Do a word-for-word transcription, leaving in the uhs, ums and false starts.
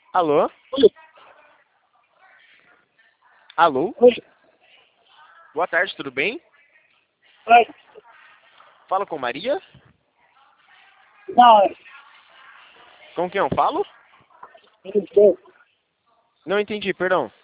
Alô? Alô? Oi. Boa tarde, tudo bem? Oi. Fala com Maria? Não, Com quem eu falo? entendeu? Não entendi, perdão.